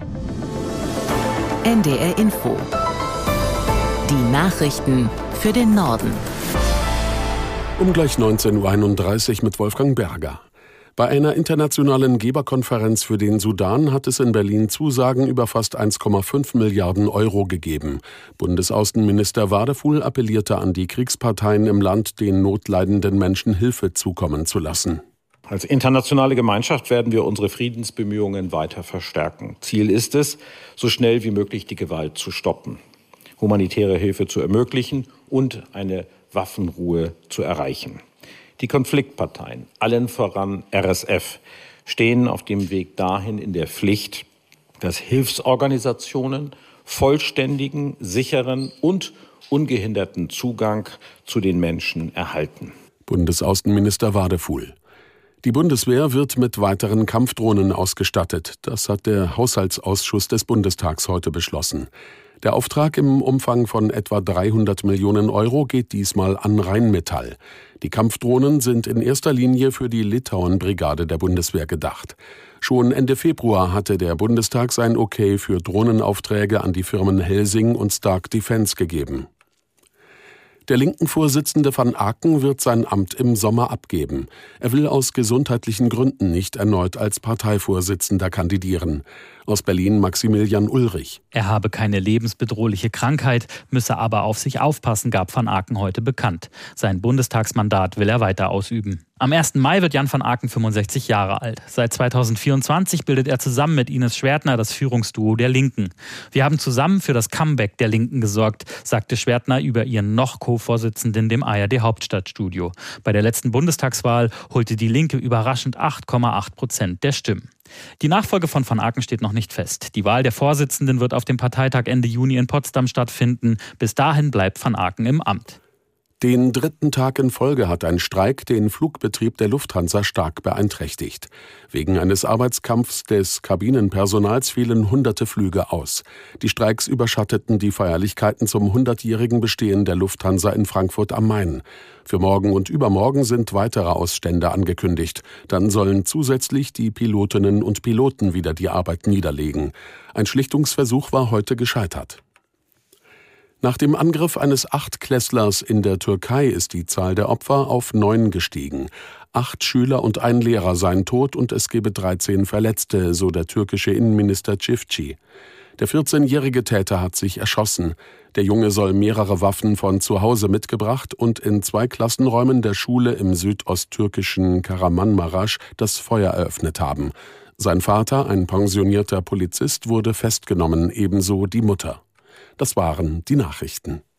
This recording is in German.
NDR Info. Die Nachrichten für den Norden. Um gleich 19.31 Uhr mit Wolfgang Berger. Bei einer internationalen Geberkonferenz für den Sudan hat es in Berlin Zusagen über fast 1,5 Milliarden Euro gegeben. Bundesaußenminister Wadefuhl appellierte an die Kriegsparteien im Land, den notleidenden Menschen Hilfe zukommen zu lassen. Als internationale Gemeinschaft werden wir unsere Friedensbemühungen weiter verstärken. Ziel ist es, so schnell wie möglich die Gewalt zu stoppen, humanitäre Hilfe zu ermöglichen und eine Waffenruhe zu erreichen. Die Konfliktparteien, allen voran RSF, stehen auf dem Weg dahin in der Pflicht, dass Hilfsorganisationen vollständigen, sicheren und ungehinderten Zugang zu den Menschen erhalten. Bundesaußenminister Wadefuhl. Die Bundeswehr wird mit weiteren Kampfdrohnen ausgestattet. Das hat der Haushaltsausschuss des Bundestags heute beschlossen. Der Auftrag im Umfang von etwa 300 Millionen Euro geht diesmal an Rheinmetall. Die Kampfdrohnen sind in erster Linie für die Litauen-Brigade der Bundeswehr gedacht. Schon Ende Februar hatte der Bundestag sein Okay für Drohnenaufträge an die Firmen Helsing und Stark Defence gegeben. Der Linken-Vorsitzende van Aken wird sein Amt im Sommer abgeben. Er will aus gesundheitlichen Gründen nicht erneut als Parteivorsitzender kandidieren. Aus Berlin Maximilian Ulrich. Er habe keine lebensbedrohliche Krankheit, müsse aber auf sich aufpassen, gab van Aken heute bekannt. Sein Bundestagsmandat will er weiter ausüben. Am 1. Mai wird Jan van Aken 65 Jahre alt. Seit 2024 bildet er zusammen mit Ines Schwertner das Führungsduo der Linken. Wir haben zusammen für das Comeback der Linken gesorgt, sagte Schwertner über ihren noch Co-Vorsitzenden dem ARD Hauptstadtstudio. Bei der letzten Bundestagswahl holte die Linke überraschend 8,8% der Stimmen. Die Nachfolge von van Aken steht noch nicht fest. Die Wahl der Vorsitzenden wird auf dem Parteitag Ende Juni in Potsdam stattfinden. Bis dahin bleibt van Aken im Amt. Den dritten Tag in Folge hat ein Streik den Flugbetrieb der Lufthansa stark beeinträchtigt. Wegen eines Arbeitskampfs des Kabinenpersonals fielen hunderte Flüge aus. Die Streiks überschatteten die Feierlichkeiten zum 100-jährigen Bestehen der Lufthansa in Frankfurt am Main. Für morgen und übermorgen sind weitere Ausstände angekündigt. Dann sollen zusätzlich die Pilotinnen und Piloten wieder die Arbeit niederlegen. Ein Schlichtungsversuch war heute gescheitert. Nach dem Angriff eines Achtklässlers in der Türkei ist die Zahl der Opfer auf 9 gestiegen. 8 Schüler und ein Lehrer seien tot und es gebe 13 Verletzte, so der türkische Innenminister Çiftçi. Der 14-jährige Täter hat sich erschossen. Der Junge soll mehrere Waffen von zu Hause mitgebracht und in 2 Klassenräumen der Schule im südosttürkischen Kahramanmaraş das Feuer eröffnet haben. Sein Vater, ein pensionierter Polizist, wurde festgenommen, ebenso die Mutter. Das waren die Nachrichten.